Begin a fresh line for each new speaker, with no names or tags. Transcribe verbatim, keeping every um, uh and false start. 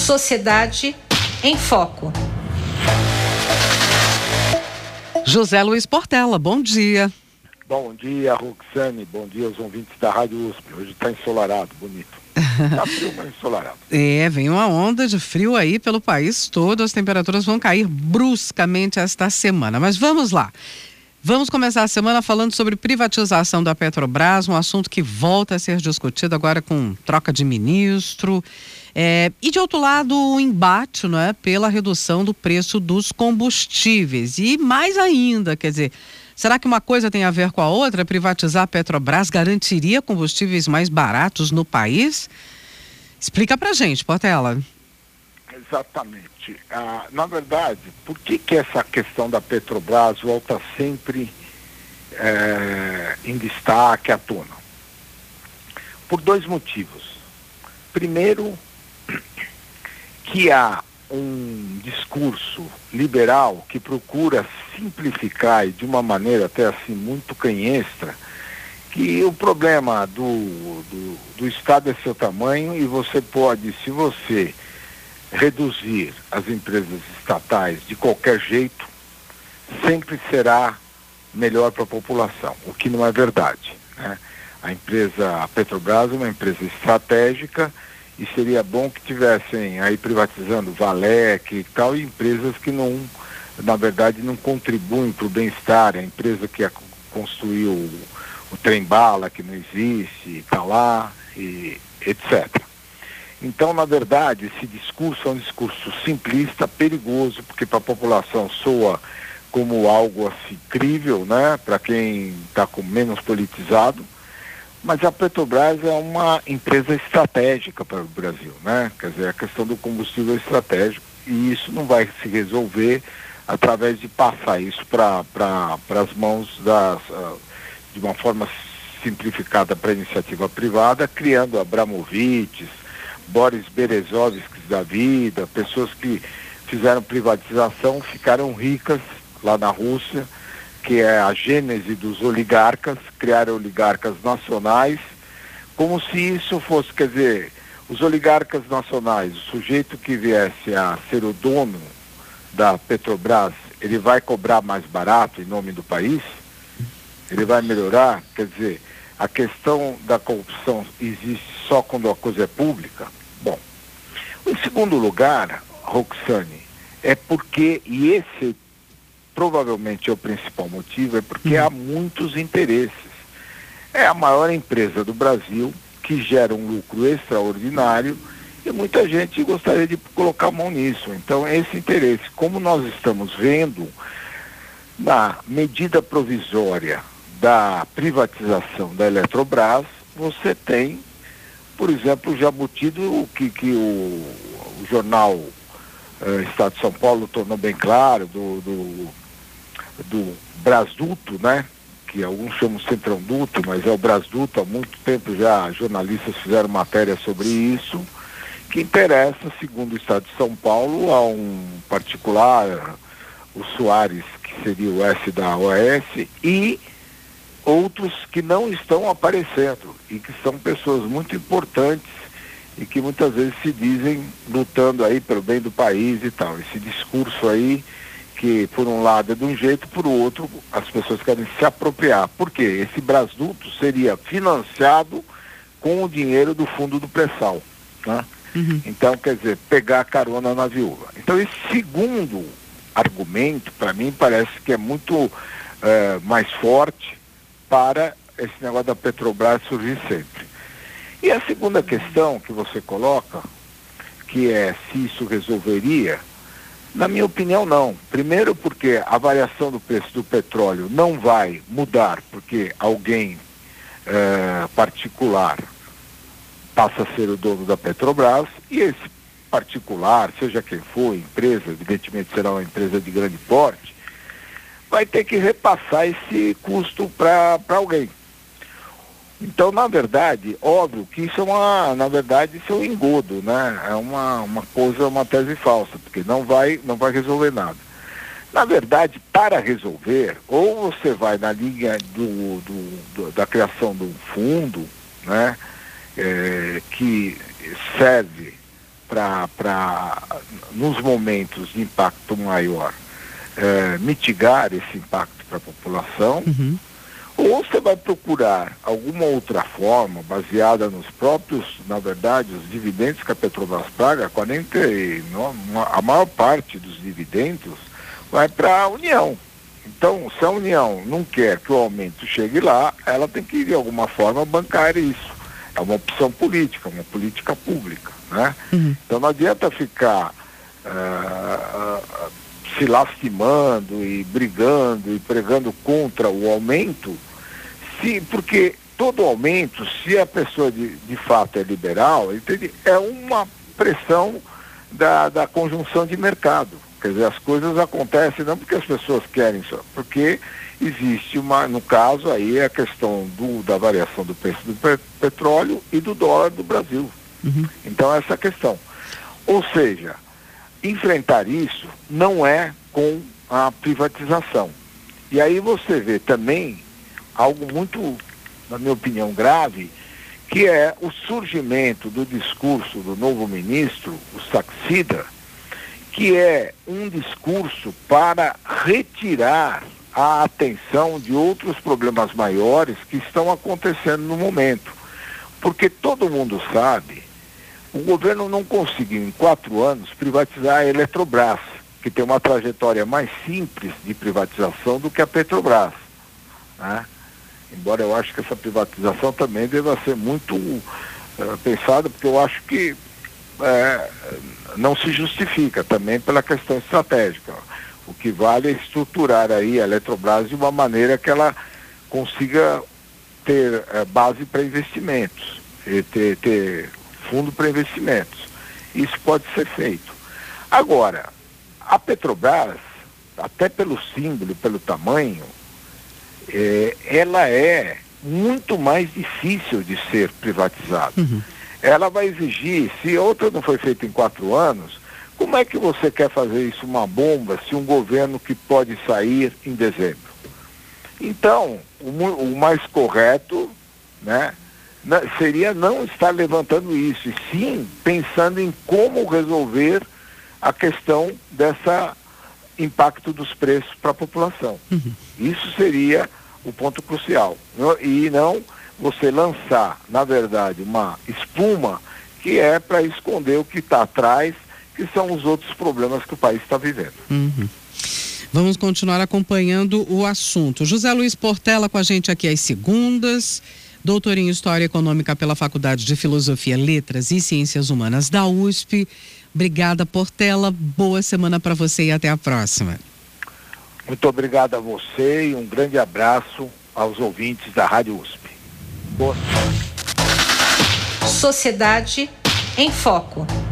Sociedade em Foco.
José Luiz Portela, bom dia.
Bom dia, Roxane, bom dia aos ouvintes da Rádio U S P. Hoje está ensolarado, bonito. Está frio, mas ensolarado.
É, vem uma onda de frio aí pelo país todo, as temperaturas vão cair bruscamente esta semana. Mas vamos lá. Vamos começar a semana falando sobre privatização da Petrobras, um assunto que volta a ser discutido agora com troca de ministro. É, e de outro lado, o embate, não é, pela redução do preço dos combustíveis. E mais ainda, quer dizer, será que uma coisa tem a ver com a outra? Privatizar a Petrobras garantiria combustíveis mais baratos no país? Explica pra gente, Portela.
Exatamente. Ah, na verdade, por que que essa questão da Petrobras volta sempre é, em destaque à tona? Por dois motivos. Primeiro, que há um discurso liberal que procura simplificar e de uma maneira até assim muito canhestra, que o problema do, do, do Estado é seu tamanho e você pode, se você reduzir as empresas estatais de qualquer jeito, sempre será melhor para a população, o que não é verdade, né? A empresa, a Petrobras é uma empresa estratégica e seria bom que tivessem aí privatizando Valec e tal, e empresas que não, na verdade, não contribuem para o bem-estar. A empresa que a, construiu o, o trem-bala, que não existe, está lá, e etcétera. Então, na verdade, esse discurso é um discurso simplista, perigoso, porque para a população soa como algo assim crível, né? Para quem está com menos politizado. Mas a Petrobras é uma empresa estratégica para o Brasil, né? Quer dizer, a questão do combustível é estratégico e isso não vai se resolver através de passar isso para para as mãos das, uh, de uma forma simplificada para a iniciativa privada, criando Abramovics, Boris Berezovskis da vida, pessoas que fizeram privatização, ficaram ricas lá na Rússia, que é a gênese dos oligarcas, criaram oligarcas nacionais, como se isso fosse, quer dizer, os oligarcas nacionais, o sujeito que viesse a ser o dono da Petrobras, ele vai cobrar mais barato em nome do país? Ele vai melhorar? Quer dizer, a questão da corrupção existe só quando a coisa é pública? Bom, em segundo lugar, Roxane, é porque, e esse provavelmente é o principal motivo, é porque há muitos interesses. É a maior empresa do Brasil, que gera um lucro extraordinário, e muita gente gostaria de colocar a mão nisso. Então, esse interesse, como nós estamos vendo, na medida provisória da privatização da Eletrobras, você tem, por exemplo, o Jabuti, do, que, que o, o jornal uh, Estado de São Paulo tornou bem claro, do, do do Brasduto, né? Que alguns chamam Centrão Duto, mas é o Brasduto, há muito tempo já jornalistas fizeram matéria sobre isso, que interessa, segundo o Estado de São Paulo, a um particular, o Soares, que seria o S da O S, e outros que não estão aparecendo, e que são pessoas muito importantes, e que muitas vezes se dizem lutando aí pelo bem do país e tal. Esse discurso aí, que por um lado é de um jeito, por outro as pessoas querem se apropriar. Por quê? Esse Brasduto seria financiado com o dinheiro do fundo do pré-sal, né? Uhum. Então, quer dizer, pegar a carona na viúva. Então, esse segundo argumento, para mim, parece que é muito é, mais forte para esse negócio da Petrobras surgir sempre. E a segunda questão que você coloca, que é se isso resolveria, na minha opinião, não. Primeiro porque a variação do preço do petróleo não vai mudar, porque alguém é, particular passa a ser o dono da Petrobras, e esse particular, seja quem for, empresa, evidentemente será uma empresa de grande porte, vai ter que repassar esse custo para alguém. Então, na verdade, óbvio que isso é uma, na verdade, isso é um engodo, né? É uma, uma coisa, uma tese falsa, porque não vai, não vai resolver nada. Na verdade, para resolver, ou você vai na linha do, do, do, da criação de um fundo, né? É, que serve para, nos momentos de impacto maior, é, mitigar esse impacto para a população, uhum. ou você vai procurar alguma outra forma, baseada nos próprios, na verdade, os dividendos que a Petrobras paga, quarenta, a maior parte dos dividendos vai para a União. Então, se a União não quer que o aumento chegue lá, ela tem que, de alguma forma, bancar isso. É uma opção política, uma política pública, né? Uhum. Então não adianta ficar uh, uh, se lastimando e brigando e pregando contra o aumento, se, porque todo aumento, se a pessoa de, de fato é liberal, entende? É uma pressão da, da conjunção de mercado. Quer dizer, as coisas acontecem não porque as pessoas querem só, porque existe uma, no caso aí, a questão do, da variação do preço do pe- petróleo e do dólar do Brasil. Uhum. Então, essa questão. Ou seja, enfrentar isso não é com a privatização. E aí você vê também algo muito, na minha opinião, grave, que é o surgimento do discurso do novo ministro, o Saxida, que é um discurso para retirar a atenção de outros problemas maiores que estão acontecendo no momento. Porque todo mundo sabe, o governo não conseguiu em quatro anos privatizar a Eletrobras, que tem uma trajetória mais simples de privatização do que a Petrobras, né? Embora eu acho que essa privatização também deva ser muito uh, pensada, porque eu acho que uh, não se justifica também pela questão estratégica. O que vale é estruturar aí a Eletrobras de uma maneira que ela consiga ter uh, base para investimentos, e ter, ter fundo para investimentos. Isso pode ser feito. Agora, a Petrobras, até pelo símbolo, pelo tamanho, é, ela é muito mais difícil de ser privatizada. Uhum. Ela vai exigir, se outra não foi feita em quatro anos, como é que você quer fazer isso uma bomba se um governo que pode sair em dezembro? Então, o, o mais correto, né, seria não estar levantando isso, e sim pensando em como resolver a questão dessa impacto dos preços para a população. Uhum. Isso seria o ponto crucial. E não você lançar, na verdade, uma espuma que é para esconder o que está atrás, que são os outros problemas que o país está vivendo.
Uhum. Vamos continuar acompanhando o assunto. José Luiz Portela com a gente aqui às segundas, doutor em História Econômica pela Faculdade de Filosofia, Letras e Ciências Humanas da U S P. Obrigada, Portela. Boa semana para você e até a próxima.
Muito obrigado a você e um grande abraço aos ouvintes da Rádio U S P. Boa semana.
Sociedade em Foco.